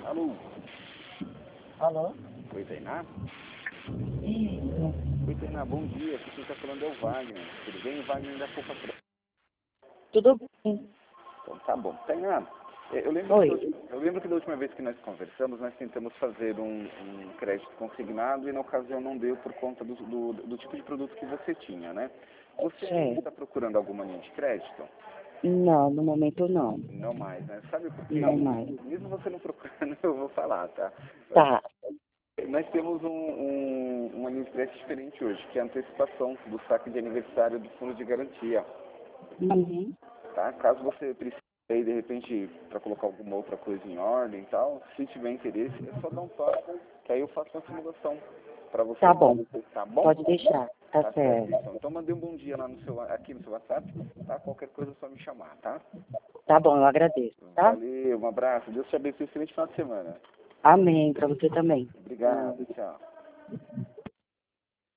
Alô? Alô? Oi, Tainá? Isso. Oi, Tainá, bom dia. Aqui quem está falando é o Wagner. Tudo bem? O Wagner da Poupa Preta. Tudo bem? Então, tá bom. Tainá, Oi. eu lembro que da última vez que nós conversamos, nós tentamos fazer um crédito consignado e na ocasião não deu por conta do tipo de produto que você tinha, né? Você ainda Certo. está procurando alguma linha de crédito? Não, no momento não. Não mais, né? Sabe por quê? Não mais. Mesmo você não procurando, eu vou falar, tá? Tá. Nós temos uma linha de crédito diferente hoje, que é a antecipação do saque de aniversário do fundo de garantia, Uhum. tá? Caso você precise aí, de repente, para colocar alguma outra coisa em ordem e tal, se tiver interesse, é só dar um toque, que aí eu faço uma simulação para você, Tá bom. tá bom? Pode deixar. Tá Tá certo, certo. então. Então mandei um bom dia lá no seu, aqui no seu WhatsApp, tá? Qualquer coisa é só me chamar, tá? Tá bom, eu agradeço, tá? Valeu, um abraço, Deus te abençoe, excelente final de semana. Amém. Pra você também. Obrigado, tchau.